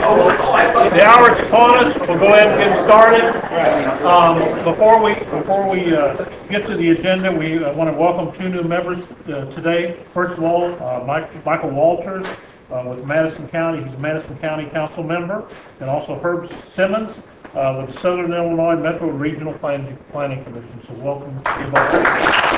The hour's upon us. We'll go ahead and get started. Before we get to the agenda, we want to welcome two new members today. First of all, Michael Walters with Madison County. He's a Madison County Council member, and also Herb Simmons with the Southern Illinois Metro Regional Planning Commission. So welcome to you both.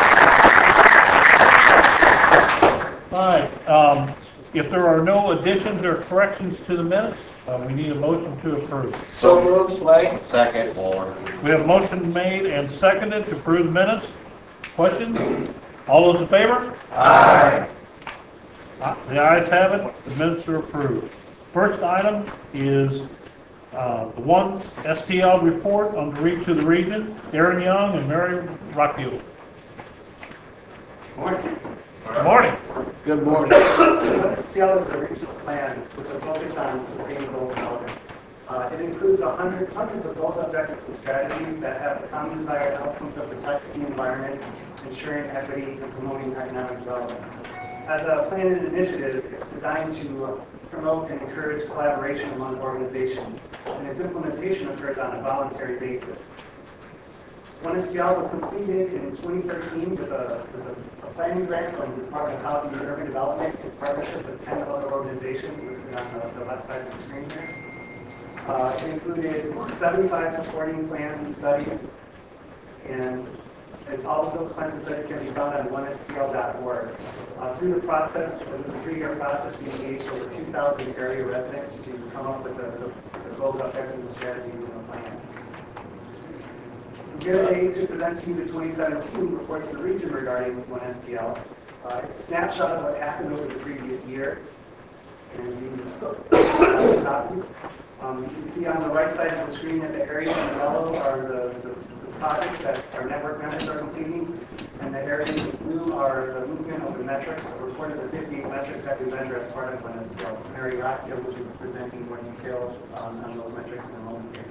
All right. If there are no additions or corrections to the minutes, we need a motion to approve. So moved, Slay. Second, Waller. We have a motion made and seconded to approve the minutes. Questions? All those in favor? Aye. The ayes have it. The minutes are approved. First item is the one STL report on the reach to the region. Aaron Young and Mary Rockfield. Morning. Good morning. Good morning. STL is a regional plan with a focus on sustainable development. It includes hundreds of goals, objectives, and strategies that have the common desired outcomes of protecting the environment, ensuring equity, and promoting economic development. As a plan and initiative, it's designed to promote and encourage collaboration among organizations, and its implementation occurs on a voluntary basis. One STL was completed in 2013 with a planning grant from the Department of Housing and Urban Development in partnership with 10 other organizations listed on the left side of the screen here. It included 75 supporting plans and studies, and all of those plans and studies can be found on onestl.org. Through the process, it was a 3-year process. We engaged over 2,000 area residents to come up with the goals, objectives, and strategies in the plan. I'm here today to present to you the 2017 report to the region regarding OneSTL. It's a snapshot of what happened over the previous year. And copies. You can see on the right side of the screen that the areas in yellow are the projects that our network members are completing, and the areas in blue are the movement of the metrics. So reported the 58 metrics that we measure as part of OneSTL. Mary Rockfield will be presenting more detail on those metrics in a moment here.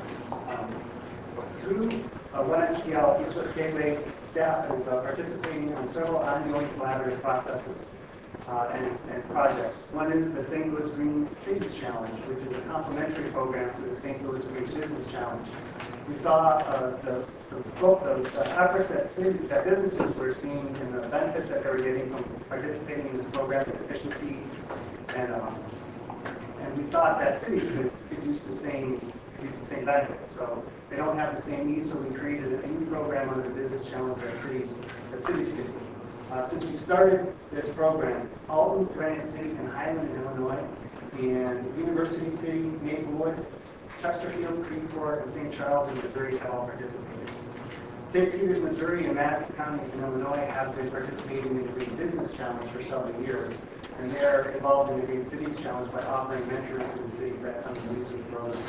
Through OneSTL, East West Gateway staff is participating on several ongoing collaborative processes and projects. One is the St. Louis Green Cities Challenge, which is a complementary program to the St. Louis Green Business Challenge. We saw both the efforts that businesses were seeing and the benefits that they were getting from participating in this program, the efficiency, and we thought that cities could use the same benefits. So they don't have the same needs, so we created a new program under the Business Challenge that cities could do. Since we started this program, Alton, Granite City, and Highland in Illinois, and University City, Maplewood, Chesterfield, Freeport, and St. Charles in Missouri have all participated. St. Peters, Missouri, and Madison County in Illinois have been participating in the Green Business Challenge for several years, and they're involved in the Green Cities Challenge by offering mentoring to the cities that come to the program.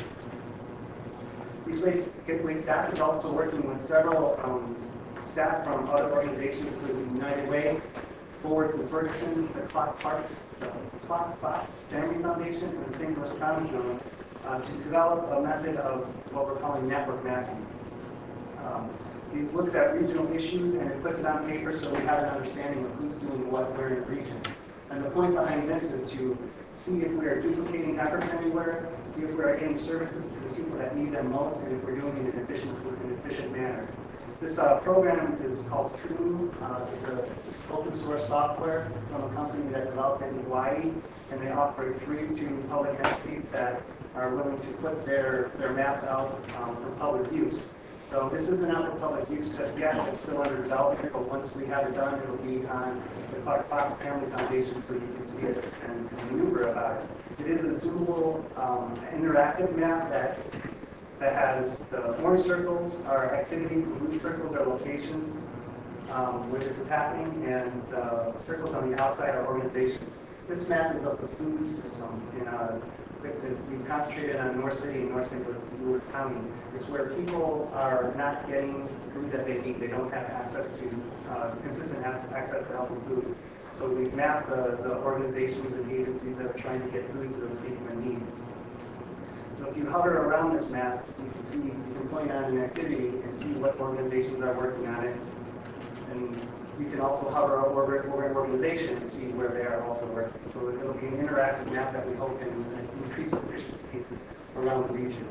East Gateway staff is also working with several staff from other organizations, including United Way, Forward to Ferguson, the Clock Fox Family Foundation, and the St. Louis Promise Zone to develop a method of what we're calling network mapping. These looks at regional issues and it puts it on paper so we have an understanding of who's doing what where in the region. And the point behind this is to see if we are duplicating efforts anywhere, see if we are getting services to the people that need them most, and if we're doing it in an efficient manner. This program is called True. It's an open source software from a company that developed it in Hawaii, and they offer it free to public entities that are willing to put their maps out for public use. So this isn't out for public use just yet. It's still under development, but once we have it done, it'll be on the Clark Fox Family Foundation so you can see it and maneuver about it. It is a zoomable, interactive map that has the orange circles are activities, the blue circles are locations where this is happening, and the circles on the outside are organizations. This map is of the food system. We've concentrated on North City and North St. Louis County. It's where people are not getting food that they need. They don't have access to consistent access to healthy food. So we've mapped the organizations and agencies that are trying to get food to those people in need. So if you hover around this map, you can see, you can point out an activity and see what organizations are working on it. And You can also hover over an organization and see where they are also working. So it'll be an interactive map that we hope can increase efficiencies around the region.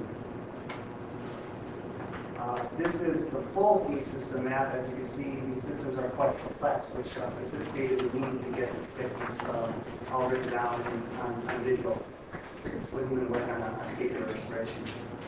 This is the full E-system map. As you can see, these systems are quite complex, which necessitated the need to get this all written down on digital. Wouldn't even work on a paper spreadsheet.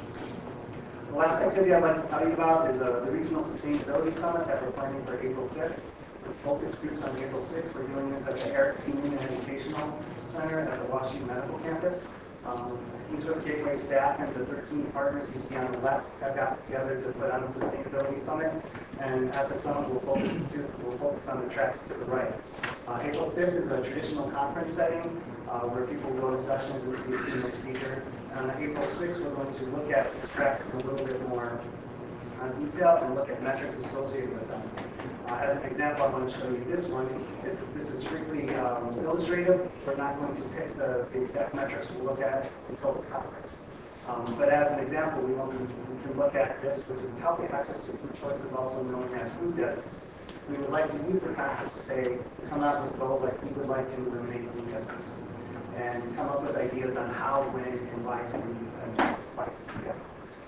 The last activity I'd like to tell you about is the Regional Sustainability Summit that we're planning for April 5th. The focus groups on April 6th. We're doing this at the Eric Community Educational Center at the Washington Medical Campus. East West Gateway staff and the 13 partners you see on the left have gotten together to put on the Sustainability Summit. And at the summit, we'll focus on the tracks to the right. April 5th is a traditional conference setting where people will go to sessions and see a keynote speaker. And on April 6th, we're going to look at these tracks in a little bit more detail and look at metrics associated with them. As an example, I'm going to show you this one. This is strictly illustrative. We're not going to pick the exact metrics we'll look at until the conference. But as an example, we can look at this, which is healthy access to food choices, also known as food deserts. We would like to use the conference to say, come out with goals like we would like to eliminate food deserts, and come up with ideas on how, when, and why to do that.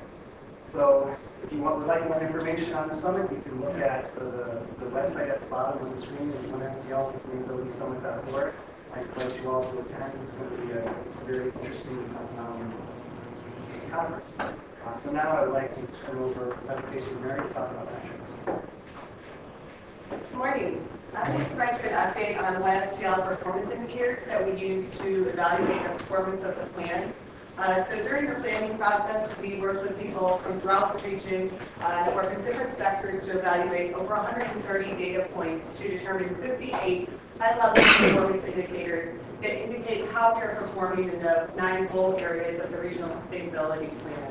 So if you would like more information on the summit, you can look at the website at the bottom of the screen, onestl.sustainabilitysummit.org. I invite you all to attend. It's going to be a very interesting conference. So now I would like to turn over the presentation to Mary to talk about metrics. Good morning. I'm going to provide you an update on OneSTL performance indicators that we use to evaluate the performance of the plan. So during the planning process, we work with people from throughout the region that work in different sectors to evaluate over 130 data points to determine 58 high-level performance indicators that indicate how they're performing in the 9 goal areas of the Regional Sustainability Plan.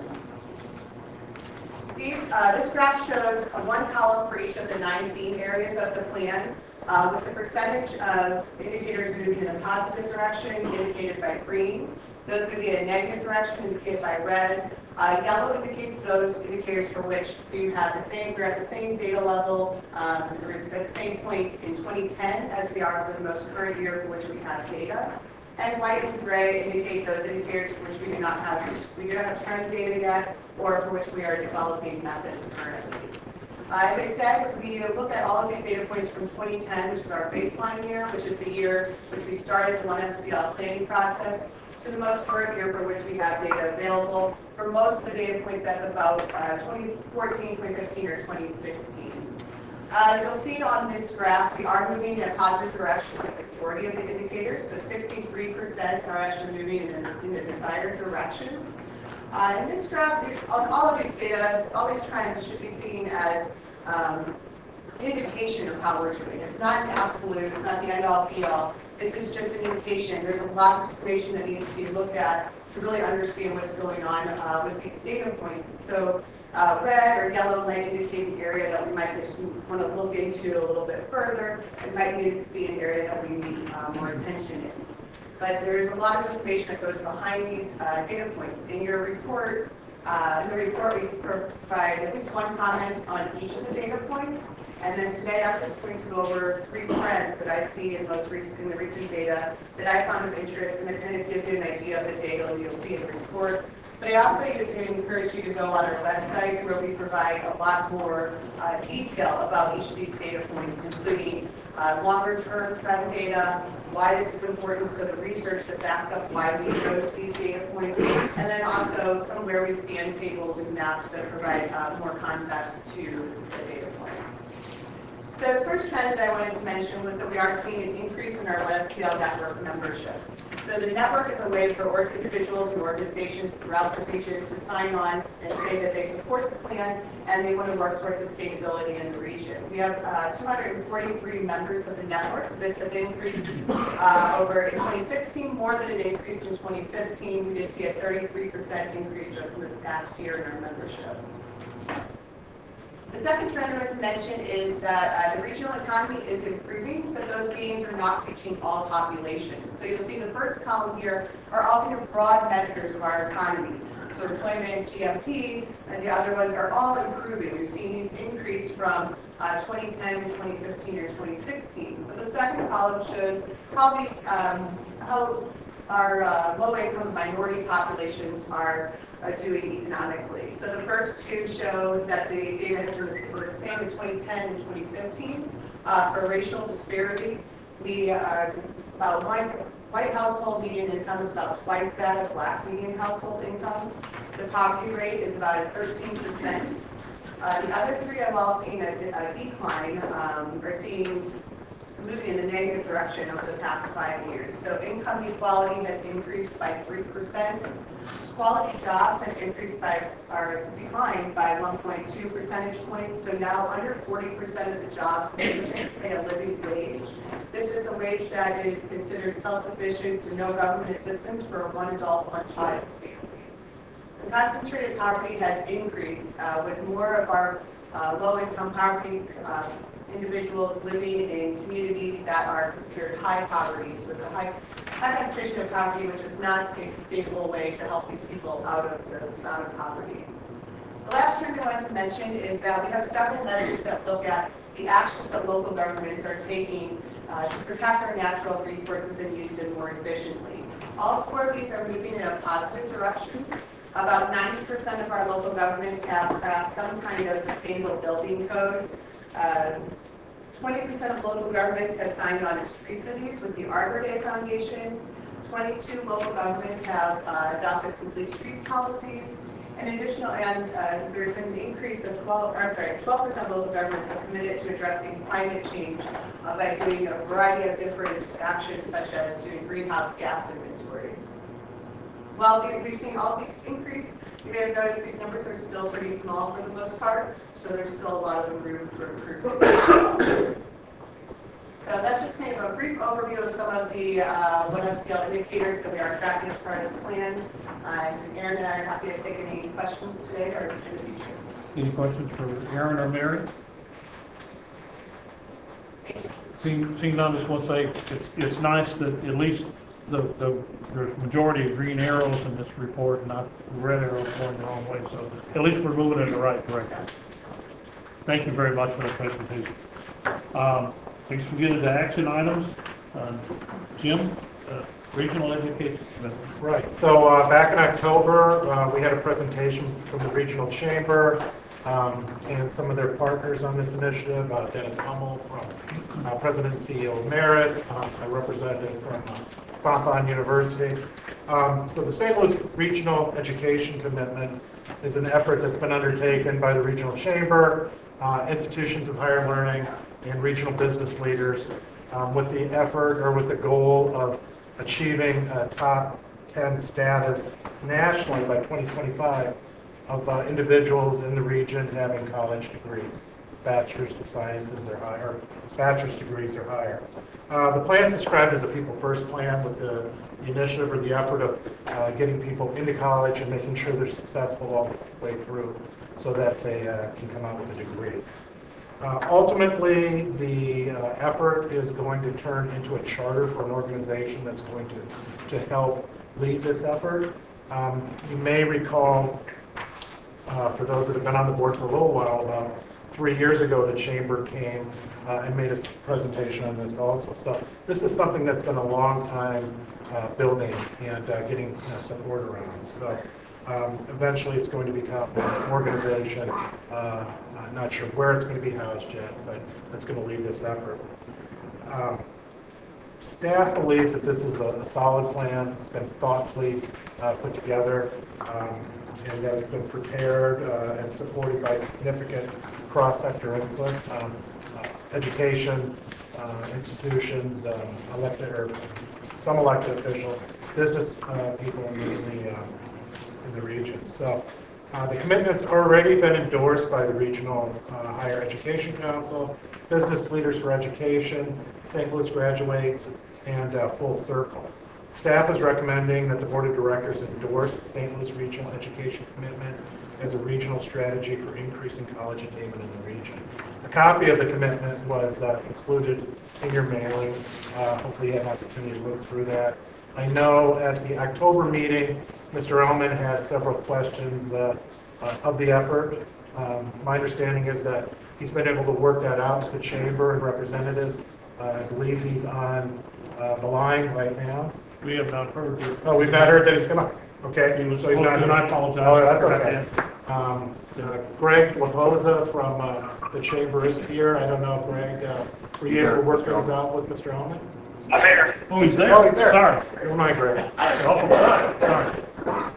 This graph shows one column for each of the 9 theme areas of the plan, with the percentage of indicators moving in a positive direction indicated by green. Those would be in a negative direction indicated by red. Yellow indicates those indicators for which we're at the same data level, we're at the same point in 2010 as we are for the most current year for which we have data. And white and gray indicate those indicators for which we do not have trend data yet, or for which we are developing methods currently. As I said, we look at all of these data points from 2010, which is our baseline year, which is the year which we started the OneSTL planning process, to the most current year for which we have data available. For most of the data points, that's about 2014, 2015, or 2016. As you'll see on this graph, we are moving in a positive direction with the majority of the indicators. So 63% are actually moving in the desired direction. In this graph, on all of these data, all these trends should be seen as indication of how we're doing. It's not an absolute, it's not the end-all, be-all. This is just an indication. There's a lot of information that needs to be looked at to really understand what's going on with these data points. So red or yellow might indicate an area that we might just want to look into a little bit further. It might need to be an area that we need more attention in. But there's a lot of information that goes behind these data points. In your report, we provide at least one comment on each of the data points. And then today I'm just going to go over 3 trends that I see in the recent data that I found of interest, and it kind of gives you an idea of the data you'll see in the report. But I also encourage you to go on our website where we provide a lot more detail about each of these data points, including longer-term trend data, why this is important, so the research that backs up why we chose these data points, and then also some where we stand tables and maps that provide more context to the data points. So the first trend that I wanted to mention was that we are seeing an increase in our OneSTL network membership. So the network is a way for individuals and organizations throughout the region to sign on and say that they support the plan and they want to work towards sustainability in the region. We have 243 members of the network. This has increased over in 2016 more than it increased in 2015. We did see a 33% increase just in this past year in our membership. The second trend I want to mention is that the regional economy is improving, but those gains are not reaching all populations. So you'll see the first column here are all kind of broad measures of our economy. So employment, GMP, and the other ones are all improving. You're seeing these increase from 2010 to 2015 or 2016. But the second column shows how our low-income minority populations are doing economically. So the first two show that the data was the same in 2010 and 2015 for racial disparity. About white household median income is about twice that of black median household incomes. The poverty rate is about at 13%. The other three have all seen a decline, or moving in the negative direction over the past 5 years. So income inequality has increased by 3%. Quality jobs has declined by 1.2 percentage points. So now under 40% of the jobs pay a living wage. This is a wage that is considered self-sufficient, so no government assistance for a one adult, one child family. The concentrated poverty has increased with more of our low-income poverty individuals living in communities that are considered high poverty. So it's a high concentration of poverty, which is not a sustainable way to help these people out of poverty. The last trend I wanted to mention is that we have several measures that look at the actions that local governments are taking to protect our natural resources and use them more efficiently. All four of these are moving in a positive direction. About 90% of our local governments have passed some kind of sustainable building code. 20% of local governments have signed on as tree cities with the Arbor Day Foundation. 22 local governments have adopted complete streets policies. There's been an increase of 12% of local governments have committed to addressing climate change by doing a variety of different actions, such as doing greenhouse gas inventories. While we've seen all these increase, you may have noticed these numbers are still pretty small for the most part, so there's still a lot of room for improvement. That's just kind of a brief overview of some of the OneSCL indicators that we are tracking as part of this plan. Aaron and I are happy to take any questions today or in the future. Any questions for Aaron or Mary? Seeing none, I just want to say it's nice that at least the majority of green arrows in this report, not red arrows going the wrong way. So at least we're moving in the right direction. Thank you very much for the presentation. Thanks for getting to action items. Jim, Regional Education Committee. Right. So back in October, we had a presentation from the Regional Chamber and some of their partners on this initiative. Dennis Hummel from President and CEO of Merit, a representative from Fontbonne University. So the St. Louis Regional Education Commitment is an effort that's been undertaken by the Regional Chamber, institutions of higher learning, and regional business leaders with the goal of achieving top 10 status nationally by 2025 of individuals in the region having college degrees, bachelor's of sciences or higher, bachelor's degrees or higher. The plan is described as a people first plan with the initiative or the effort of getting people into college and making sure they're successful all the way through so that they can come out with a degree. Ultimately, the effort is going to turn into a charter for an organization that's going to help lead this effort. You may recall, for those that have been on the board for a little while, about 3 years ago the Chamber came and made a presentation on this also. So this is something that's been a long time building and getting support around. So eventually it's going to become an organization. Not sure where it's going to be housed yet, but it's going to lead this effort. Staff believes that this is a solid plan. It's been thoughtfully put together, and that it's been prepared and supported by significant cross-sector input, education, institutions, some elected officials, business people in the region. So the commitment's already been endorsed by the Regional Higher Education Council, Business Leaders for Education, St. Louis Graduates, and Full Circle. Staff is recommending that the Board of Directors endorse the St. Louis Regional Education Commitment as a regional strategy for increasing college attainment in the region. A copy of the commitment was included in your mailing. Hopefully you had an opportunity to look through that. I know at the October meeting, Mr. Ellman had several questions of the effort. My understanding is that he's been able to work that out with the chamber and representatives. I believe he's on the line right now. We have not heard it. Oh, we've not heard that he's come on. Okay. He was So he's not. supposed to, and I apologize. Oh, that's for okay. that. Greg Laposa from the chamber is here. I don't know, Greg, were you able to work things out with Mr. Ellman? I'm here. Oh, he's there? Oh, he's there. Sorry. Never mind, Greg. Oh, sorry.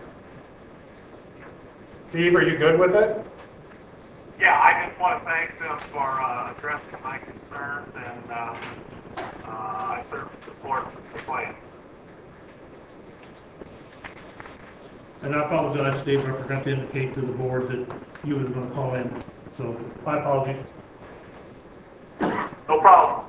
Steve, are you good with it? Yeah, I just want to thank them for addressing my concerns, and I certainly support the plan. And I apologize, Steve, I forgot to indicate to the board that you was going to call in, so my apologies. No problem.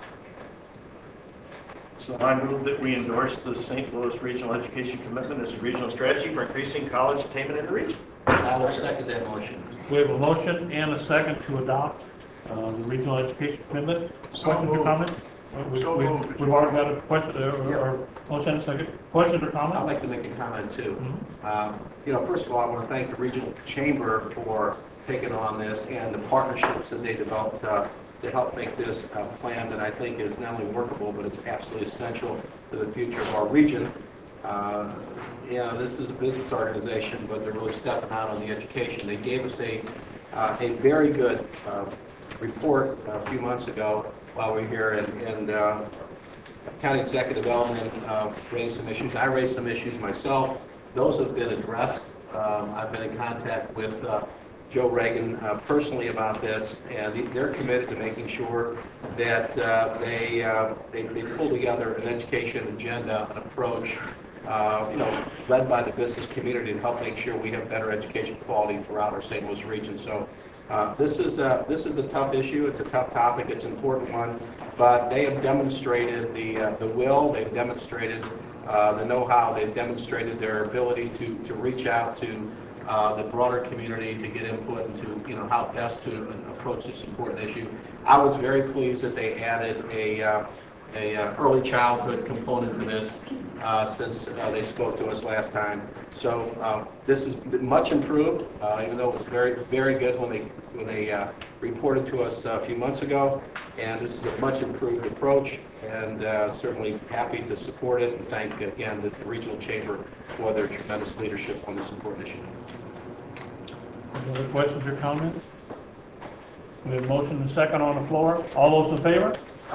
So I move that we endorse the St. Louis Regional Education Commitment as a regional strategy for increasing college attainment in the region. I will second that motion. We have a motion and a second to adopt the regional education commitment. Questions or comments? We've already got a question, or motion and a second. Questions or I'd comments? like to make a comment too. First of all, I want to thank the Regional Chamber for taking on this and the partnerships that they developed to help make this a plan that I think is not only workable, but it's absolutely essential to the future of our region. This is a business organization, but they're really stepping out on the education. They gave us a very good report a few months ago while we were here, and County Executive Development raised some issues. I raised some issues myself. Those have been addressed. I've been in contact with Joe Reagan personally about this, and they're committed to making sure that they pull together an education agenda, an approach, led by the business community to help make sure we have better education quality throughout our St. Louis region. So this is a tough issue. It's a tough topic. It's an important one, but they have demonstrated the will. They've demonstrated the know-how. They've demonstrated their ability to reach out to the broader community to get input into how best to approach this important issue. I was very pleased that they added a early childhood component to this since they spoke to us last time. So this is much improved, even though it was very, very good when they reported to us a few months ago. And this is a much improved approach, and certainly happy to support it. And thank again the Regional Chamber for their tremendous leadership on this important issue. Any other questions or comments? We have a motion and a second on the floor. All those in favor?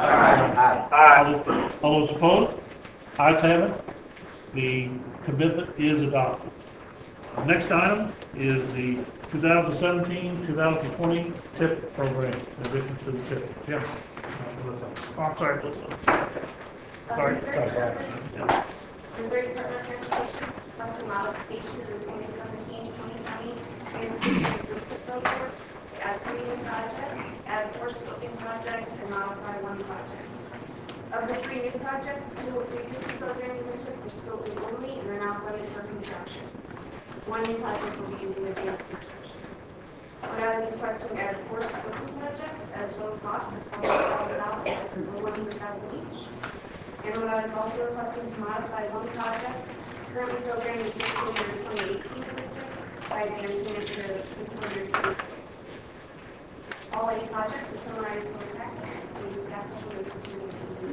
Aye. All those opposed? Ayes have it. The commitment is adopted. The next item is the 2017-2020 TIP program, in addition to the TIP. Jim? Melissa. Oh, I'm sorry. Sorry. Missouri Department of Transportation requests a modification of the 2017-2020 transportation program to add 3 new projects, add 4 scoping projects, and modify 1 project. Of the 3 new projects, 2 were previously programmed in the TIP for scoping only and are now funded for construction. 1 new project will be used in advanced construction. What I was requesting add 4 scoping projects at a total cost of $40,000 or $100,000 each. And what I was also requesting to modify 1 project currently programmed in fiscal year 2018 for the TIP by advancing it to fiscal year 2026. All 8 projects are summarized in the packets. These staff tables will be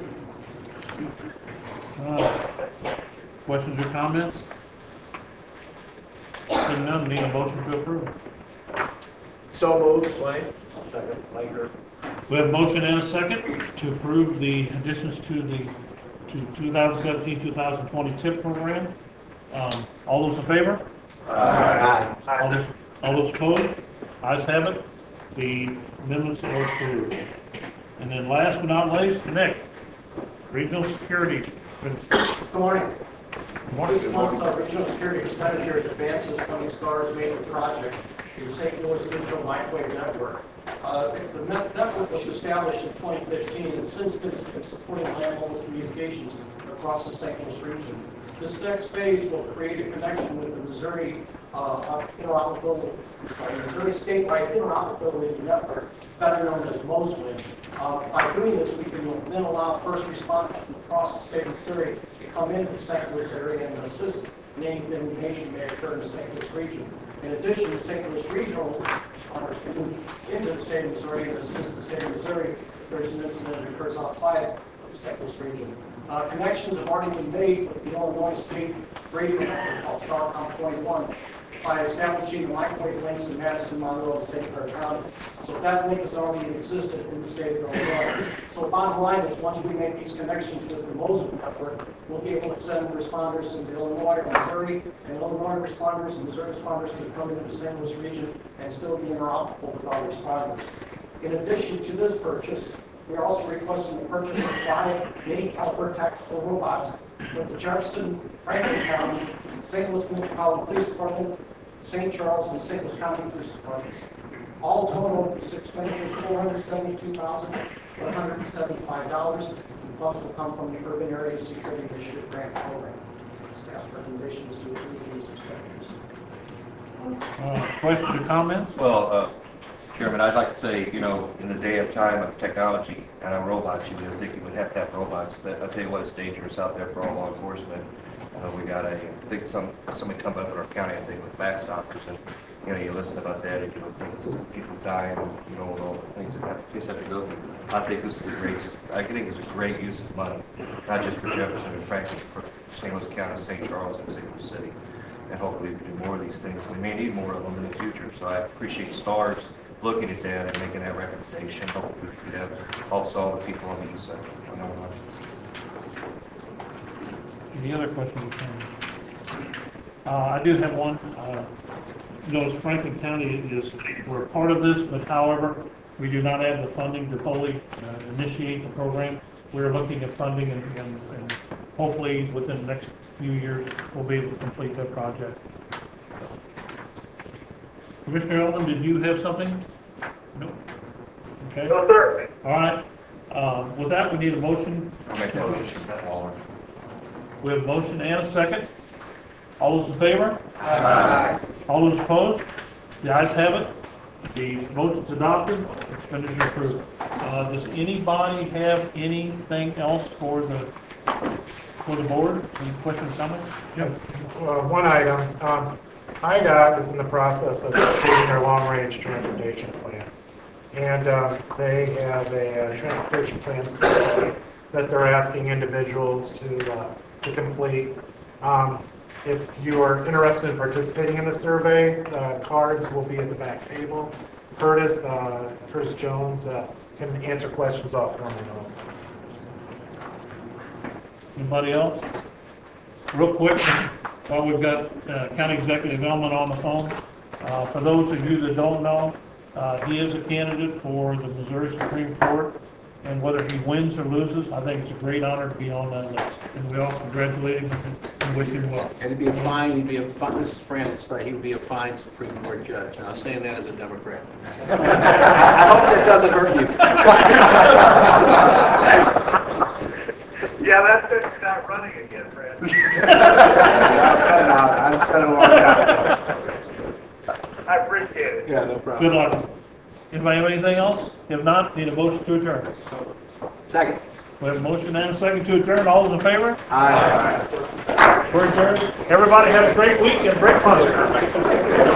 Questions or comments? Seeing none, need a motion to approve. So moved, Slade. Second, Laker. We have a motion and a second to approve the additions to the 2017-2020 TIP program. All those in favor? Aye. All those opposed? Ayes have it. The amendments are approved. And then last but not least, Nick, Regional Security. Good morning. Morning. This month's regional security expenditures advances Coming Stars major project, the St. Louis Digital Microwave Network. The network was established in 2015, and since then it's been supporting landmobile communications across the St. Louis region. This next phase will create a connection with the Missouri interoperability, Missouri statewide interoperability network, better known as MOSWIN. By doing this, we can then allow first responders from across the state of Missouri to come into the St. Louis area and assist in any litigation may occur in the St. Louis region. In addition, the St. Louis regional responders can move into the state of Missouri and assist the state of Missouri if there's an incident that occurs outside the St. Louis region. Connections have already been made with the Illinois State Radio Network called StarCom 21 by establishing the microwave links in Madison, Monroe, and St. Clair County. So that link has already existed in the state of Illinois. So the bottom line is, once we make these connections with the MOSWIN network, we'll be able to send responders into Illinois or Missouri, and Illinois responders and Missouri responders can come into the St. Louis region and still be interoperable with our responders. In addition to this purchase, we are also requesting the purchase of 5 mini-caliber tactical robots with the Jefferson, Franklin County, St. Louis Metropolitan Police Department, St. Charles, and St. Louis County Police Departments. All total, this expenditure is $472,175, and funds will come from the Urban Area Security Initiative Grant Program. Staff's recommendation is to approve these expenditures. Questions or comments? Well, Chairman, I'd like to say, you know, in the day of time of technology and our robots, you would think you would have to have robots, but I'll tell you what, it's dangerous out there for all law enforcement. We got I think somebody come up in our county, I think, with backstoppers, and you know, you listen about that, and you know, things, people dying, you know, and all the things that have to go through. I think this is I think it's a great use of money, not just for Jefferson and Franklin, for St. Louis County, St. Charles, and St. Louis City. And hopefully we can do more of these things. We may need more of them in the future, so I appreciate STARS looking at that and making that recommendation. Hopefully we could have also all the people on the east side. Any other questions? I do have one. You know, Franklin County we're part of this, but however, we do not have the funding to fully initiate the program. We're looking at funding and hopefully within the next few years, we'll be able to complete that project. Commissioner Eldon, did you have something? No? Okay. No, sir. All right. With that, we need a motion. I'll make that motion. We have a motion and a second. All those in favor? Aye. All those opposed? The ayes have it. The motion's adopted. Expenditure approved. Does anybody have anything else for the board? Any questions, comments? Jim? One item. IDOT is in the process of creating their long-range transportation plan. And they have a transportation plan survey that they're asking individuals to complete. If you are interested in participating in the survey, cards will be at the back table. Curtis Jones can answer questions offline also. Anybody else? Real quick, while we've got County Executive Elman on the phone, for those of you that don't know, he is a candidate for the Missouri Supreme Court, and whether he wins or loses, I think it's a great honor to be on that list. And we all congratulate him and wish him well. And this is Francis, he would be a fine Supreme Court judge, and I'm saying that as a Democrat. I hope that doesn't hurt you. Yeah, that's it. You're not running again, Fred. I said it a long time. I appreciate it. Yeah, no problem. Good luck. Anybody have anything else? If not, need a motion to adjourn. Second. We have a motion and a second to adjourn. All those in favor? Aye. We're adjourned. Everybody have a great week and great month.